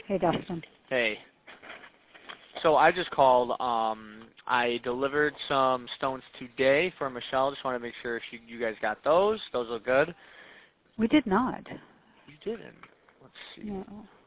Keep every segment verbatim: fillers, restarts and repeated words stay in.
Hey, Dustin. Hey. So I just called. Um, I delivered some stones today for Michelle. Just want to make sure she, you guys got those. Those look good. We did not. You didn't. Let's see. No.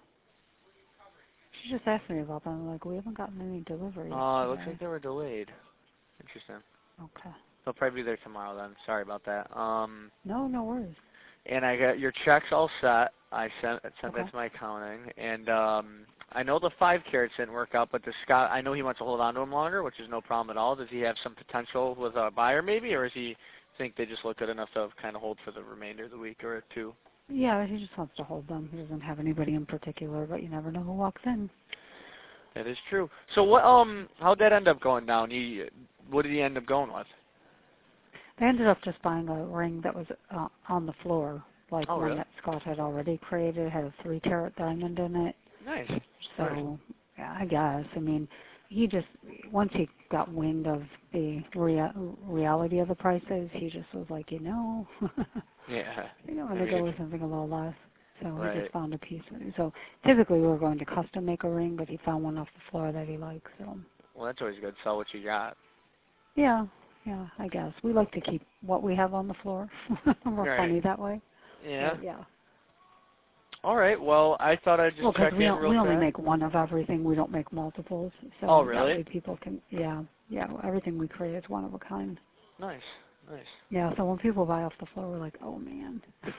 She just asked me about them. I'm like, we haven't gotten any delivery yet Oh, uh, it today. looks like they were delayed. Interesting. Okay. They'll probably be there tomorrow then. Sorry about that. Um, No, no worries. and I got your checks all set. I sent sent Okay. that to my accounting, and um, I know the five carats didn't work out, but the Scott, I know he wants to hold on to them longer, which is no problem at all. Does he have some potential with a buyer maybe, or does he think they just look good enough to kind of hold for the remainder of the week or two? Yeah, he just wants to hold them. He doesn't have anybody in particular, but you never know who walks in. That is true. So what? Um, how'd that end up going down? He, what did he end up going with? They ended up just buying a ring that was uh, on the floor, like Oh, one really? that Scott had already created, had a three carat diamond in it. Nice. So, Nice. yeah, I guess. I mean, he just, once he got wind of the rea- reality of the prices, he just was like, you know, Yeah. I think I'm going I to mean, go it's, with something a little less. So he right. just found a piece. So typically we were going to custom make a ring, but he found one off the floor that he likes. So Well, that's always good. Sell what you got. yeah, yeah, I guess. We like to keep what we have on the floor. We're Right. funny that way. Yeah. But yeah. All right. Well, I thought I'd just Well, because check we, in don't- real we only quick. make one of everything. We don't make multiples. So Oh, that really? way people can, yeah, yeah, everything we create is one of a kind. Nice. Nice. Yeah, so when people buy off the floor, we're like, oh, man.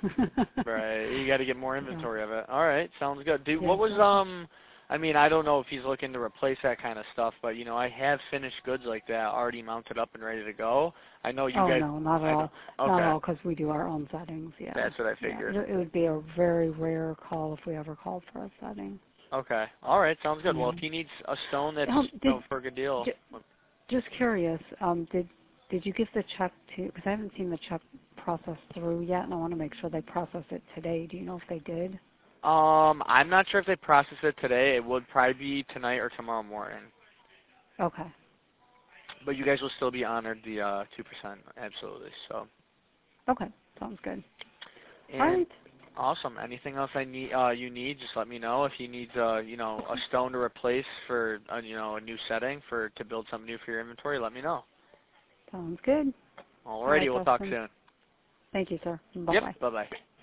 Right. You got to get more inventory of it. All right. Sounds good. Dude, Yeah, what was, exactly. um, I mean, I don't know if he's looking to replace that kind of stuff, but, you know, I have finished goods like that already mounted up and ready to go. I know you Oh, guys. no, not at I all. don't, Not at okay. all, because we do our own settings, yeah. That's what I Yeah, figured. it, it would be a very rare call if we ever called for a setting. Okay. All right. Sounds good. Yeah. Well, if he needs a stone that's, Um, you did, know, for a good deal. j- just curious, um, did did you give the check to, because I haven't seen the check process through yet, and I want to make sure they process it today. Do you know if they did? Um, I'm not sure if they process it today. It would probably be tonight or tomorrow morning. Okay. But you guys will still be honored the uh, two percent, absolutely. So. Okay. Sounds good. And All right. awesome. Anything else I need? Uh, you need? Just let me know. If you need, uh, you know, a stone to replace for, uh, you know, a new setting for to build something new for your inventory, let me know. Sounds good. All Alrighty, right, we'll talk Dustin. soon. Thank you, sir. Bye-bye. Yep. Bye bye.